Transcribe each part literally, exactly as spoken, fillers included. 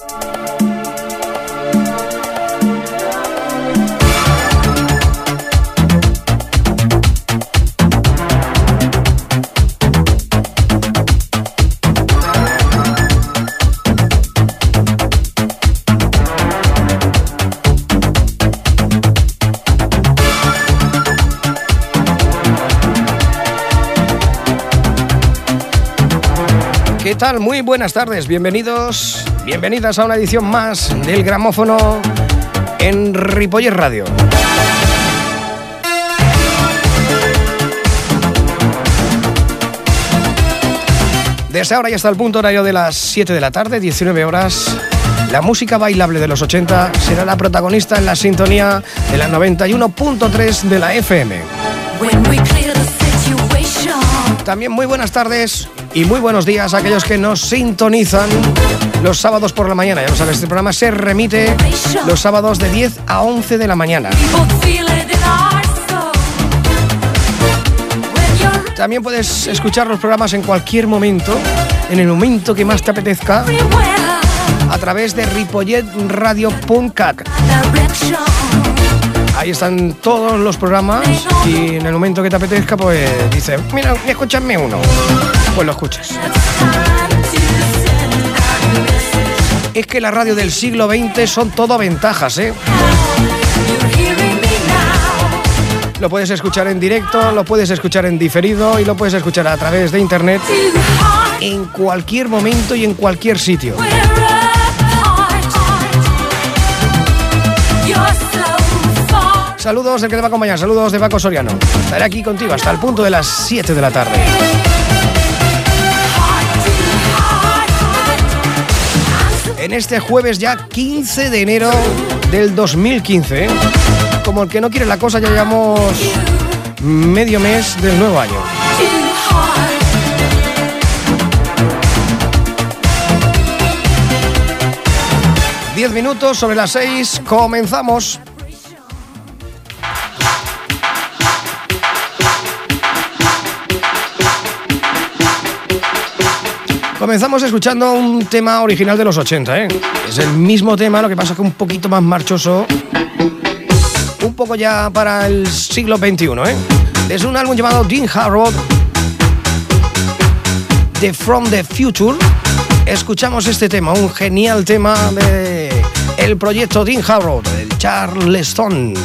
¿Qué tal? Muy buenas tardes, bienvenidos, bienvenidas a una edición más del Gramófono en Ripollet Radio. Desde ahora ya está el punto horario de las siete de la tarde, diecinueve horas. La música bailable de los ochenta será la protagonista en la sintonía de la noventa y uno punto tres de la F M. También muy buenas tardes y muy buenos días a aquellos que nos sintonizan los sábados por la mañana. Ya lo sabes, este programa se remite los sábados de diez a once de la mañana. También puedes escuchar los programas en cualquier momento, en el momento que más te apetezca, a través de ripollet radio punto cat. Ahí están todos los programas y en el momento que te apetezca, pues dices, mira, escúchame uno. Pues lo escuchas. Es que la radio del siglo veinte son todo ventajas, ¿eh? Lo puedes escuchar en directo, lo puedes escuchar en diferido y lo puedes escuchar a través de internet en cualquier momento y en cualquier sitio. Saludos del que te va a acompañar, saludos de Paco Soriano. Estaré aquí contigo hasta el punto de las siete de la tarde. En este jueves ya quince de enero del dos mil quince, ¿eh? Como el que no quiere la cosa, ya llevamos medio mes del nuevo año. Diez minutos sobre las seis, comenzamos. Comenzamos escuchando un tema original de los ochenta, ¿eh? Es el mismo tema, lo que pasa que un poquito más marchoso, un poco ya para el siglo veintiuno, ¿eh? Es un álbum llamado Dean Harrow, de From the Future. Escuchamos este tema, un genial tema de el proyecto Dean Harrow, del Charleston.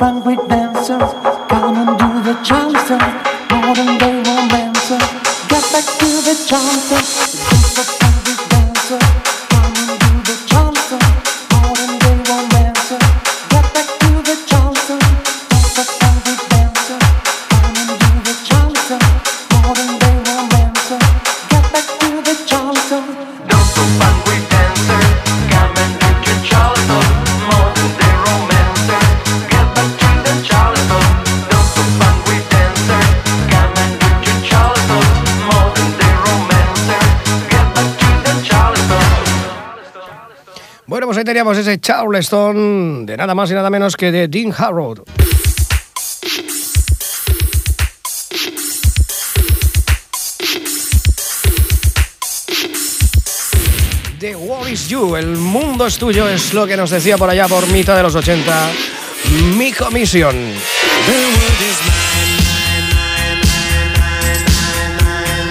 angry dancers, come and do the Charleston, modern day romancer, get back to the Charleston. Don't stop angry dancers, come and do the Charleston, modern day romancer, get back to the Charleston. Don't stop angry dancers, come and do the Charleston, modern day romancer, get back to the Charleston. Don't stop angry dancers, come and do the Charleston, modern day romancer, get back to the Charleston. Don't stop angry dancers, come and do the Charleston, modern day romancer, get back to the Charleston. Bueno, pues ahí teníamos ese Charleston de nada más y nada menos que de Dean Harrod. The World is You, el mundo es tuyo, es lo que nos decía por allá por mitad de los ochenta Mi Comisión. The world is mine, mine, mine, mine, mine,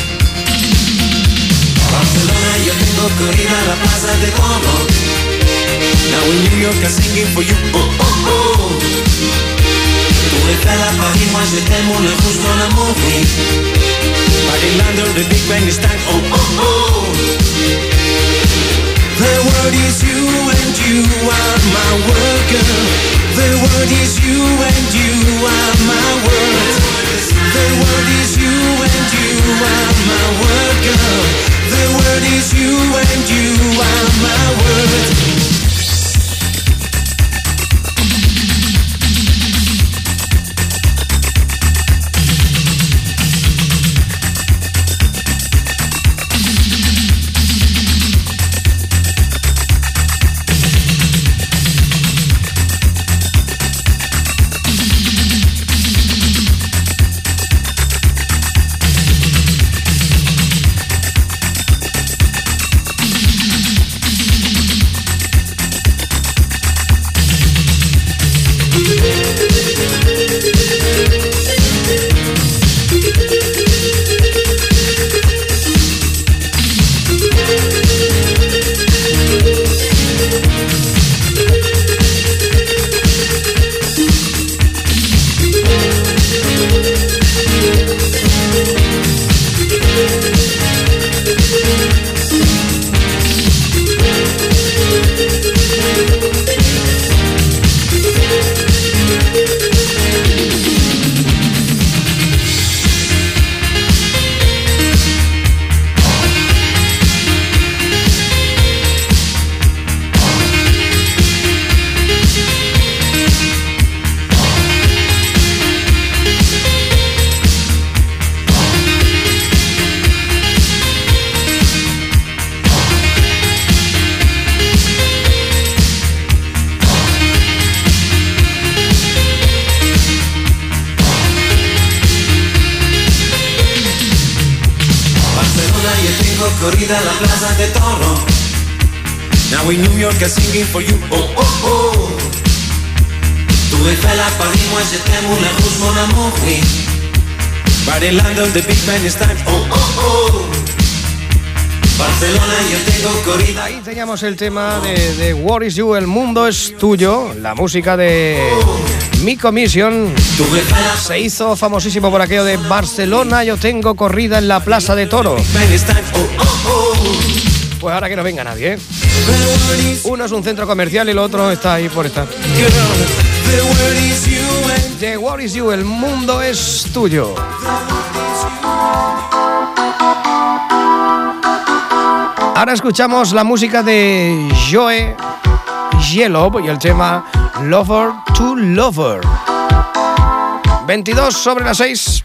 Barcelona, yo tengo que ir a la plaza de Como. Now in New York I'm singing for you. Oh, oh, oh. Tout est fait à Paris, moi je t'aime, on est rouge dans l'amour, oui. Paris London, the Big Bang is time. Oh, oh, oh. The world is you and you are my world, girl. The world is you and you are my world. The world is you and you are my world, girl. The world is you and you are my world. Corrida la plaza de Toro. Now in New York I'm singing for you. Oh oh oh. Tout est fait à Paris, moi je t'aime, on est rouge mon amour, oui. Paris London, the Big Bang is time. Oh oh oh. Barcelona, yo tengo corrida. Ahí teníamos el tema de, de What is You, el mundo es tuyo, la música de Mi Commission. Se hizo famosísimo por aquello de Barcelona, yo tengo corrida en la Plaza de Toro. Pues ahora que no venga nadie, ¿eh? Uno es un centro comercial y el otro está ahí por estar. The What is You, el mundo es tuyo. Ahora escuchamos la música de Joe Yellow y el tema Lover to Lover. veintidós sobre las seis.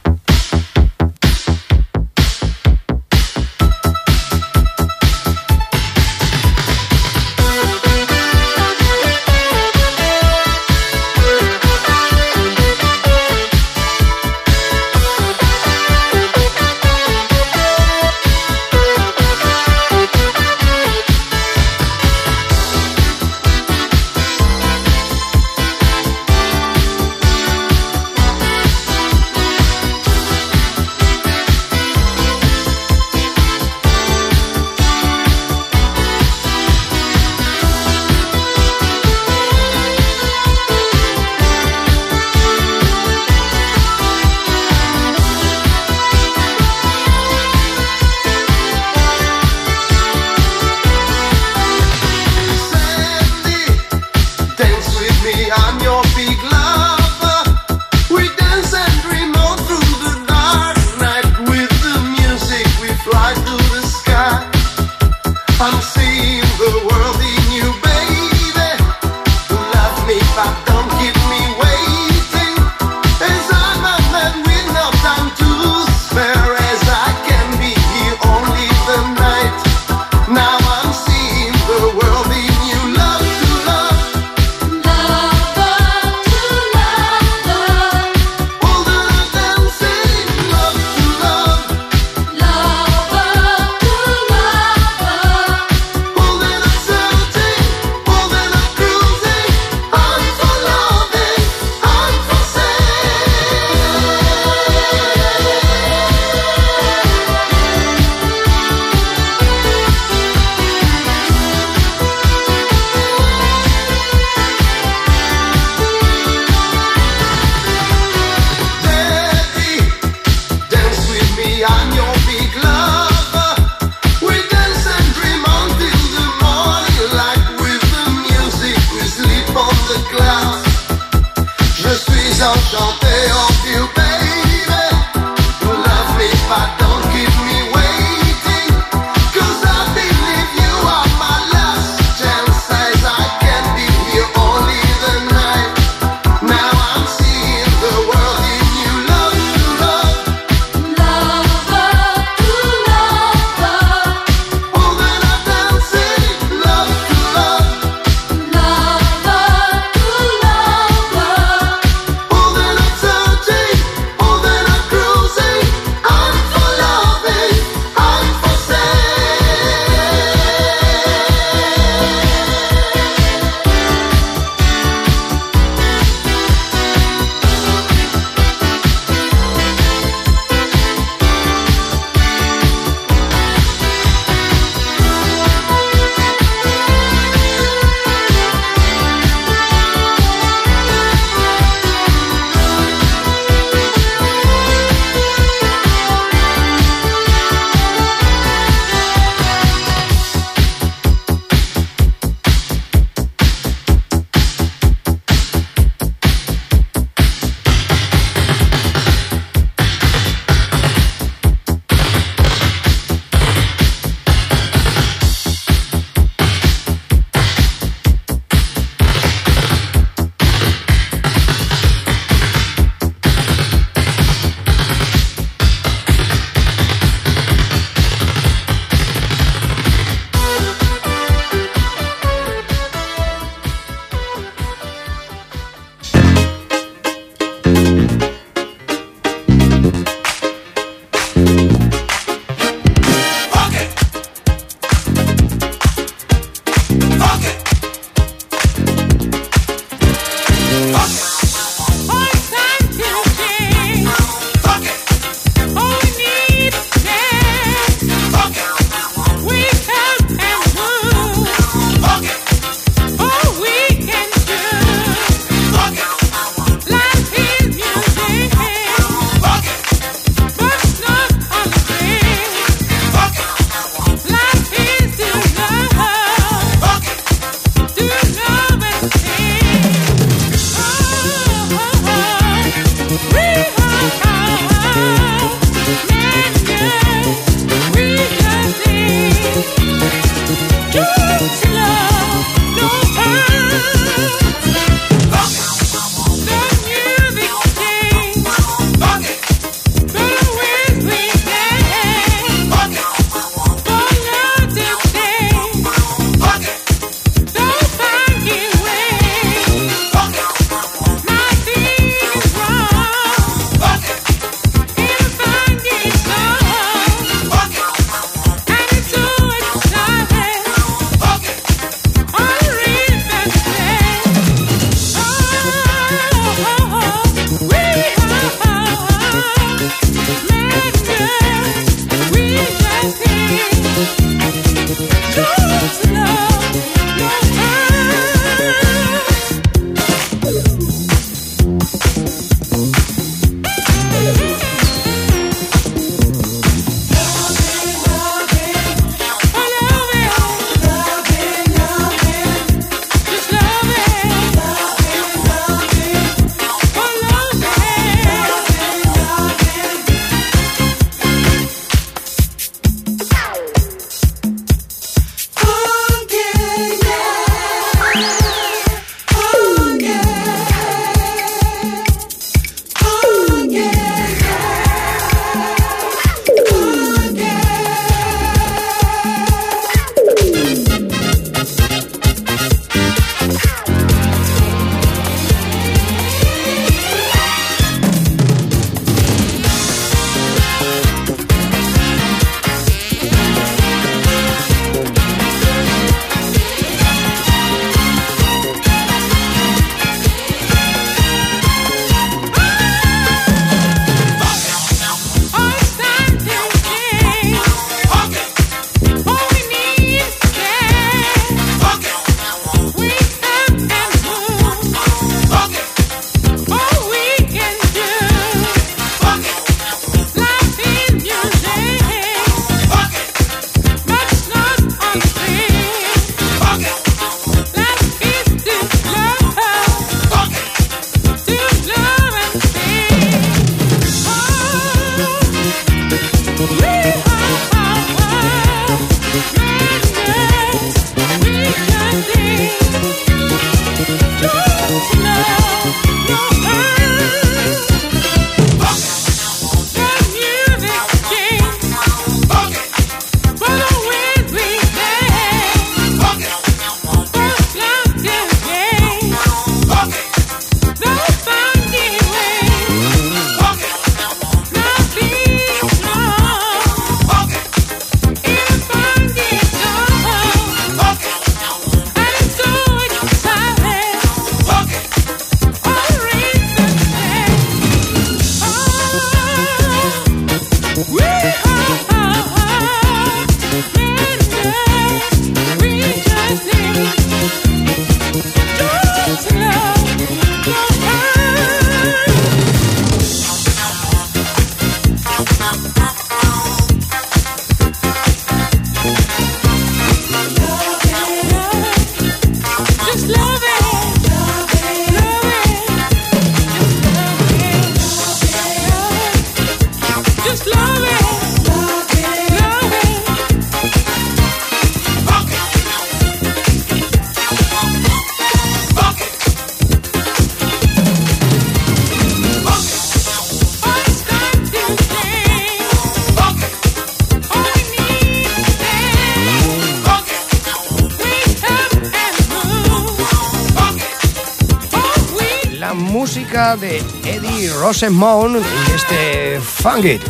música de Eddie Rosenbaum y este Funk It.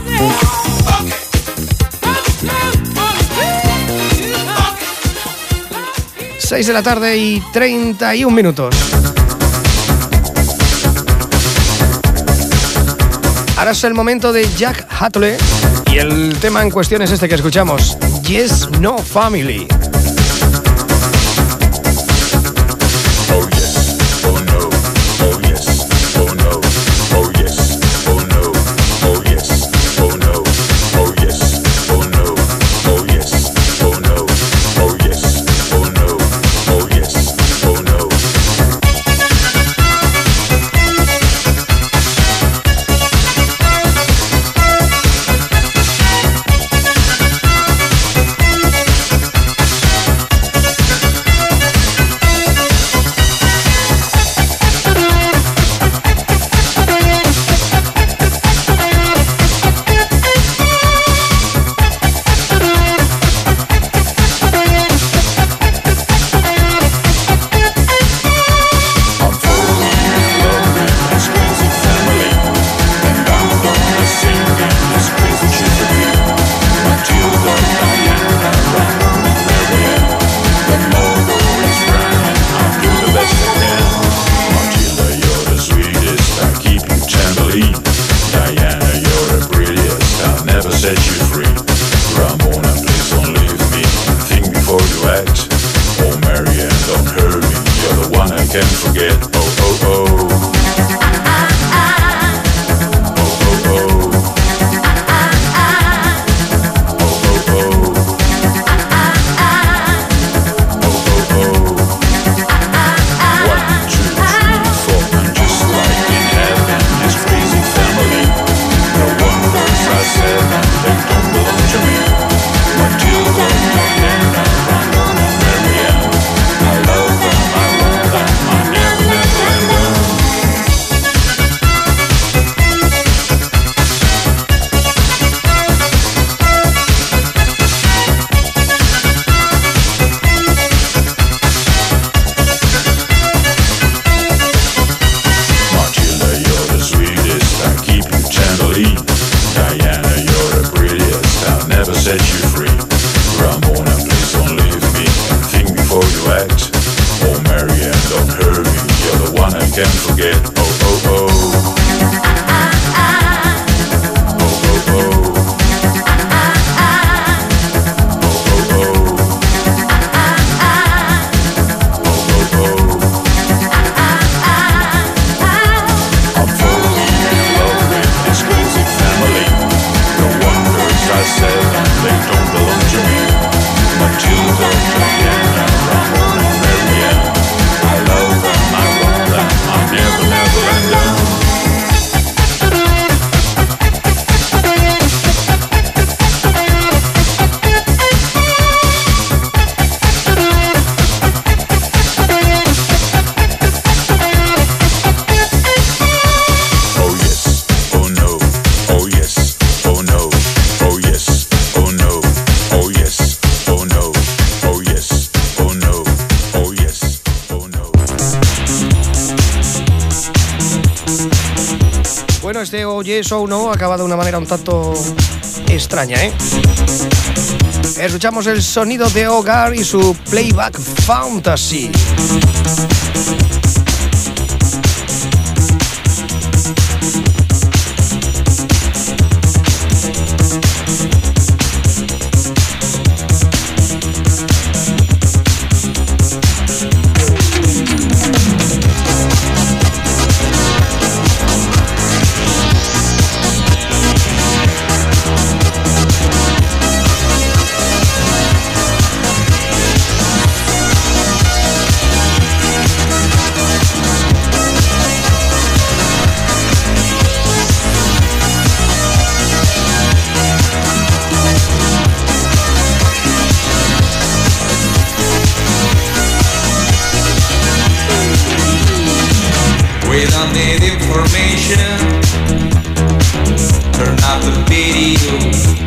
seis de la tarde y treinta y un minutos. Ahora es el momento de Jack Hatfield y el tema en cuestión es este que escuchamos, Yes, No Family. Este O Yes o No acaba de una manera un tanto extraña, ¿eh? Escuchamos el sonido de Hogar y su Playback Fantasy. We don't need information. Turn off the video.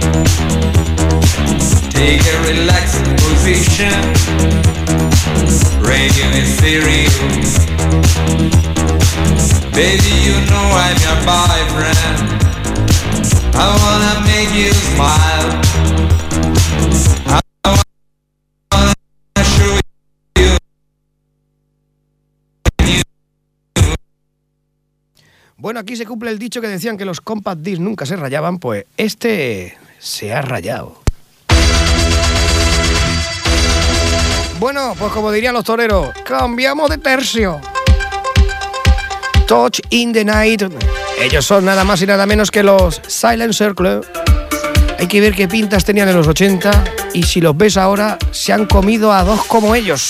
Take a relaxed position. Radio in stereo. Baby, you know I'm your boyfriend. I wanna make you smile. I wanna show you. Bueno, aquí se cumple el dicho que decían que los compact discs nunca se rayaban, pues este se ha rayado. Bueno, pues como dirían los toreros, cambiamos de tercio. Touch in the Night. Ellos son nada más y nada menos que los Silent Circle. Hay que ver qué pintas tenían en los ochenta y si los ves ahora, se han comido a dos como ellos.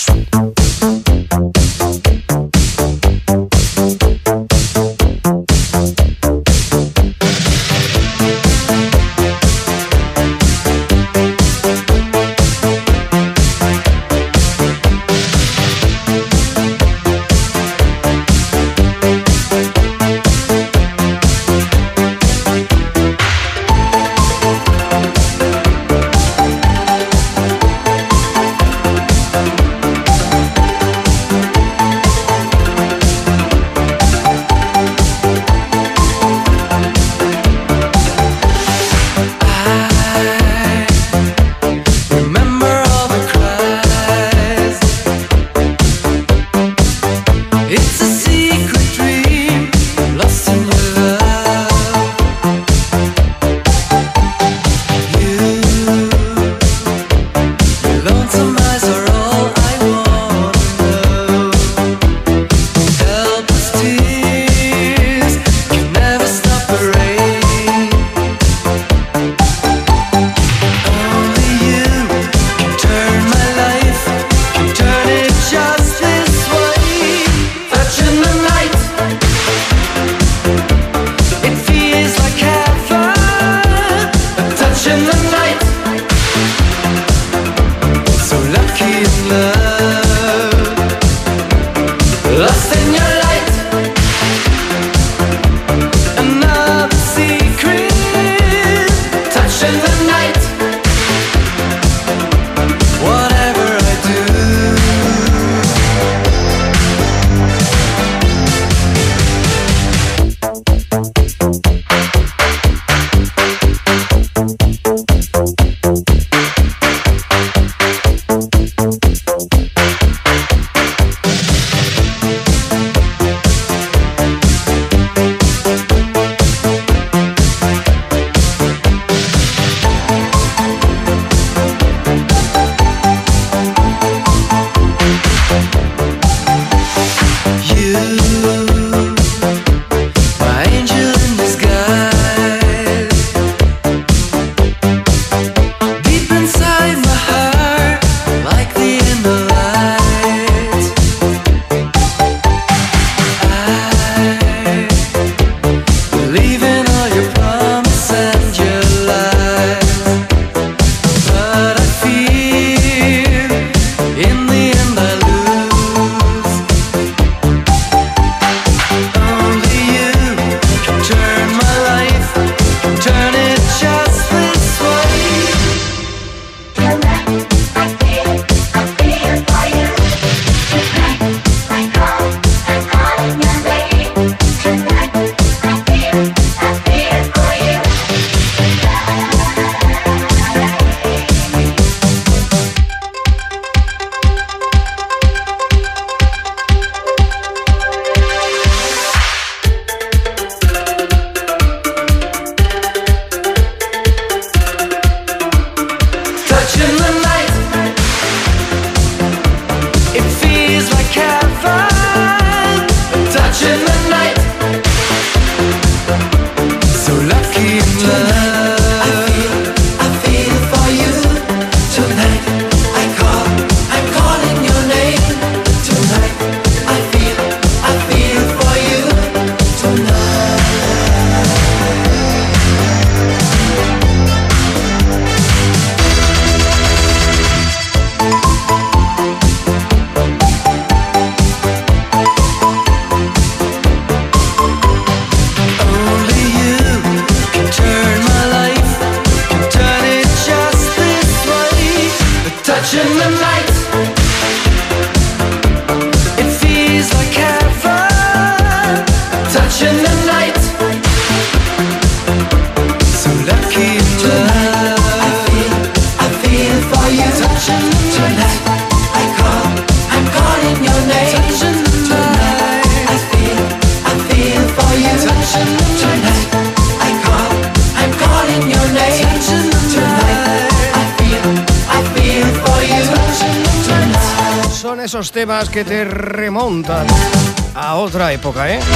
love. I feel, I feel for you. Touching Tonight, I call, I'm calling your name. touching Tonight, I feel, I feel for you. touching Tonight, I call, I'm calling your name. Tonight, I feel, I feel for you. Tonight. Son esos temas que te remontan a otra época, ¿eh?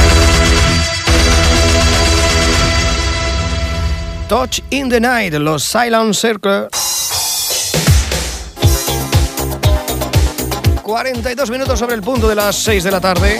Touch in the Night, los Silent Circle. cuarenta y dos minutos sobre el punto de las seis de la tarde.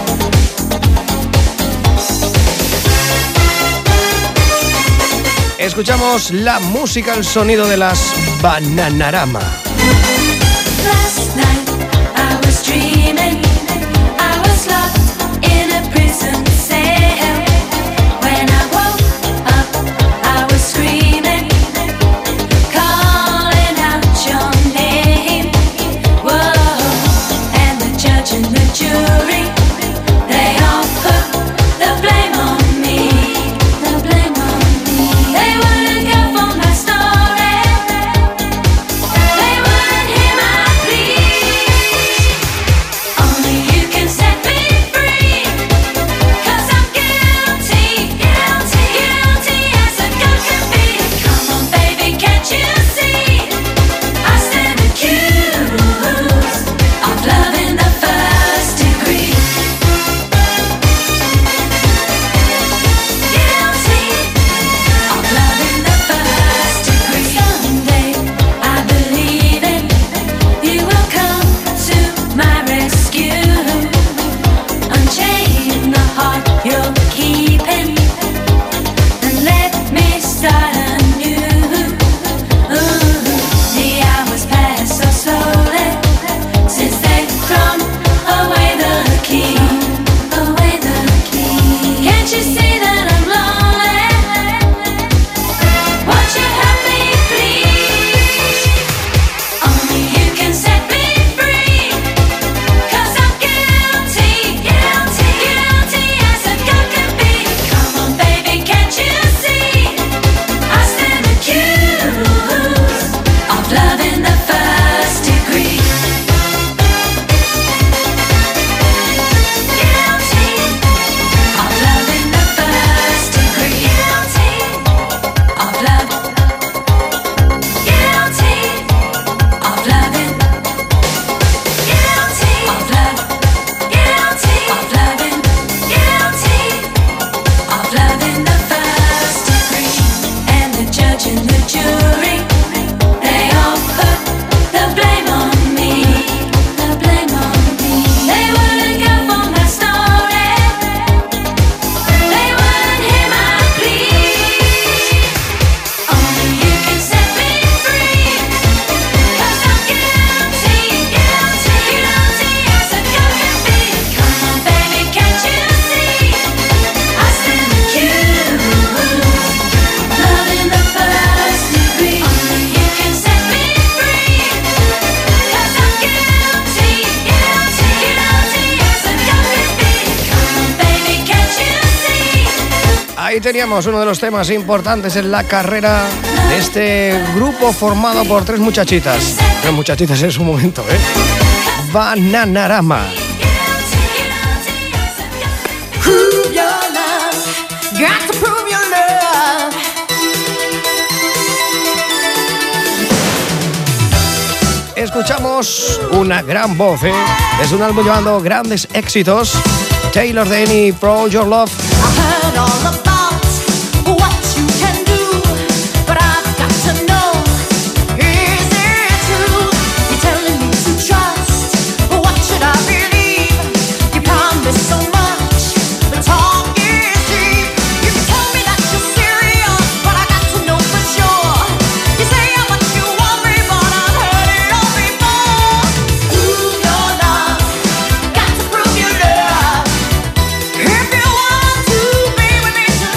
Escuchamos la música, el sonido de las Bananarama. Last night I was dreaming I was locked in a prison cell. When I woke up I was screaming, calling out your name. Whoa, and the judge and the jury, they all put the blame on me. The blame on me. They wouldn't go for my story. They wouldn't hear my plea. Only you can set me free. 'Cause I'm guilty, guilty, guilty as a girl can be. Come on, baby, can't you see? I stand accused of love in the first degree. Guilty of love in the first degree. Someday I believe it, you will come to my rescue. Unchain the heart you're keeping and let me start anew. Ooh, the hours pass so slowly since they've thrown away the key. Away the key. Can't you see that I'm lonely? Won't you help me, please? Only you can set me free. 'Cause I'm guilty, guilty, guilty as a girl can be. Come on, baby, can't you see? I stand accused of love in the first degree. Guilty of love in the first degree. Guilty of love. Guilty of loving. Guilty of love. Guilty of loving. Guilty of love in the first degree. And the judge and the jury, they all put the blame on me. The blame on me. They wouldn't go for my story. They wouldn't hear my plea. Only you can set me free. 'Cause I'm guilty, guilty, guilty as a girl can be. Come on, baby, can't you see? I stand accused of love in the first degree. Only you can set me free. 'Cause I'm guilty, guilty, guilty as a girl can be. Come on, baby, can't you see? Ahí teníamos uno de los temas importantes en la carrera de este grupo formado por tres muchachitas. Tres muchachitas en su momento, ¿eh? Bananarama. Guilty, guilty as a girl. Prove your love. Got to prove your love. Escuchamos una gran voz, ¿eh? Es un álbum llevando grandes éxitos. Taylor Dayne, Pro Your Love. I heard all about what you can do, but I've got to know, is it true? You're telling me to trust. What should I believe? You promise so much, but talk is cheap. You can tell me that you're serious, but I got to know for sure. You say how much you want me, but I've heard it all before. Prove your love. Got to prove your love. If you want to be with me tonight.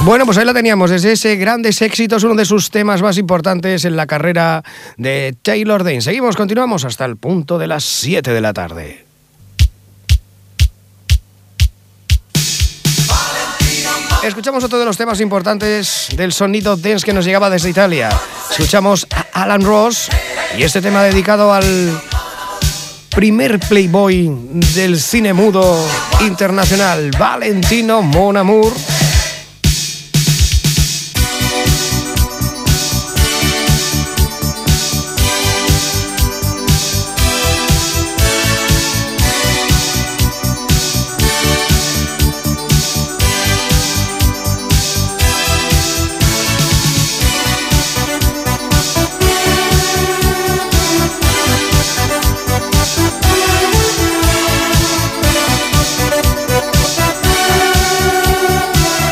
Bueno, pues ahí la teníamos, desde ese Grandes Éxitos, uno de sus temas más importantes en la carrera de Taylor Dayne. Seguimos, continuamos hasta el punto de las siete de la tarde. Escuchamos otro de los temas importantes del sonido dance que nos llegaba desde Italia. Escuchamos a Alan Ross y este tema dedicado al primer playboy del cine mudo internacional, Valentino Mon Amour. Thank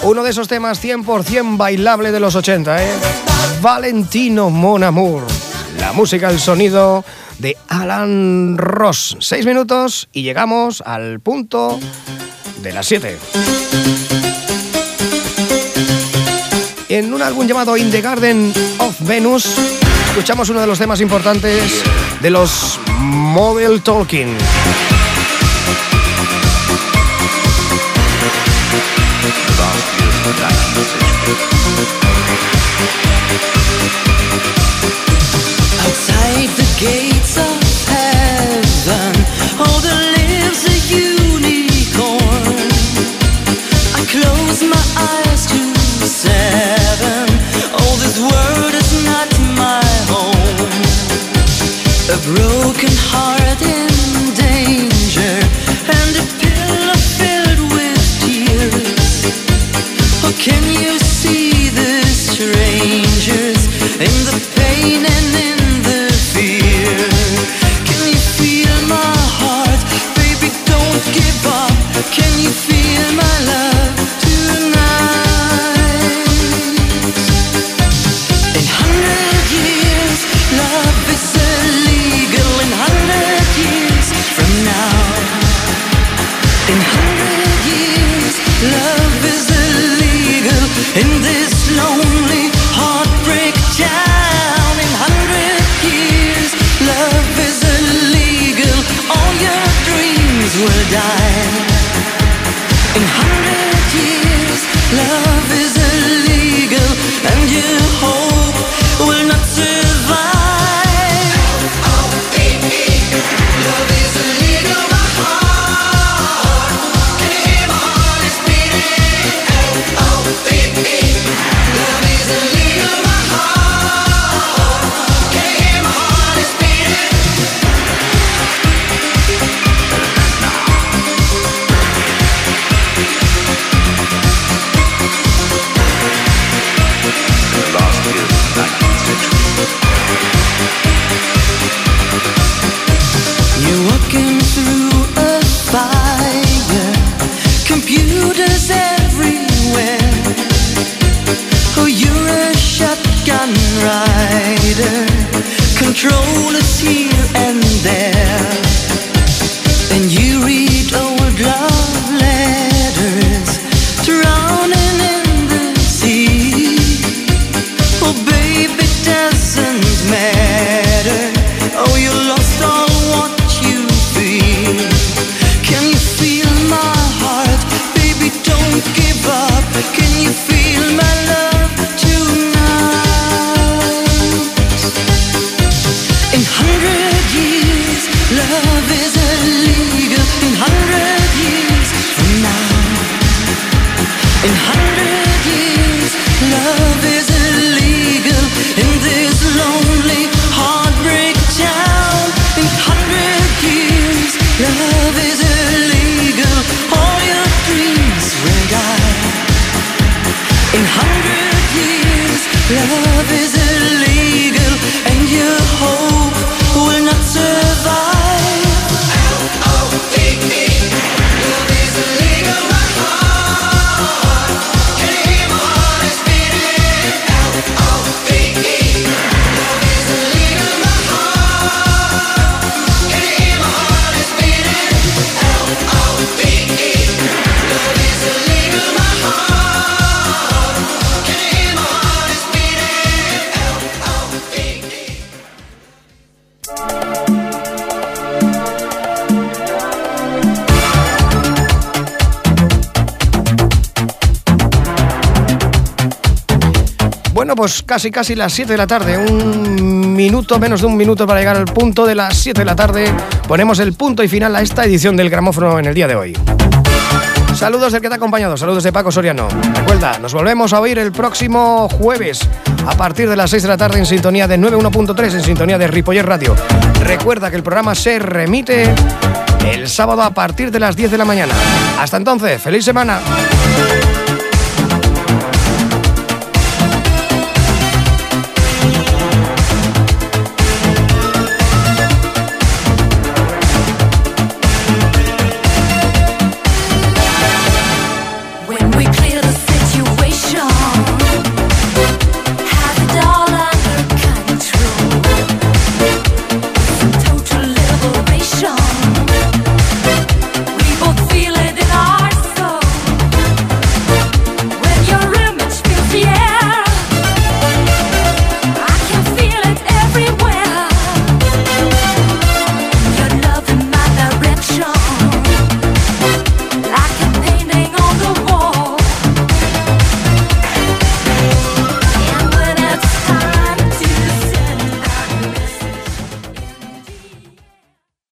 Uno de esos temas cien por ciento bailable de los ochenta, ¿eh? Valentino Mon Amour. La música, el sonido de Alan Ross. Seis minutos y llegamos al punto de las siete. En un álbum llamado In the Garden of Venus, escuchamos uno de los temas importantes de los Model Talking. Outside the gates of heaven, oh, there lives a unicorn. I close my eyes to seven. Oh, this world is not my home. A broken heart in danger, and a pillow filled with tears. Oh, can you see the strangers in the pain and in the fear? Can you feel my heart? Baby, don't give up. Can you feel my love tonight? In hundred years, love is illegal. In hundred years from now. In hundred years, love is illegal. In this lonely heartbreak town. In hundred years, love is illegal. All your dreams will die. In hundred years, love is illegal, and your hope will not survive. Oh, baby, love is illegal. My heart, can you hear my heart is beating? Oh, baby, love is illegal. My heart, can you hear my heart is beating? You're walking through a fire, computers everywhere. Oh, you're a shotgun rider, controllers here and there. And you read old love letters, drowning in the sea. Oh, baby, it doesn't matter. Oh, you lost all what you feel. Can you feel my heart? Baby, don't give up. Can you feel my love tonight? In hundred years, love is illegal. In hundred years from now. In hundred years, love is illegal. In this lonely heartbreak town. In hundred years, love is illegal. All your dreams will die. In hundred years, love is illegal, and your hope will not survive. L O V E, love is illegal. My heart, can you hear my heart is beating? L O V E, love is illegal. My heart, can you hear my heart is beating? L O V E, love is illegal. My heart, can you hear my heart is beating? L O V E. Bueno, pues casi casi las siete de la tarde, un minuto, menos de un minuto para llegar al punto de las siete de la tarde. Ponemos el punto y final a esta edición del Gramófono en el día de hoy. Saludos del que te ha acompañado, saludos de Paco Soriano. Recuerda, nos volvemos a oír el próximo jueves a partir de las seis de la tarde en sintonía de noventa y uno punto tres, en sintonía de Ripollet Radio. Recuerda que el programa se remite el sábado a partir de las diez de la mañana. Hasta entonces, feliz semana.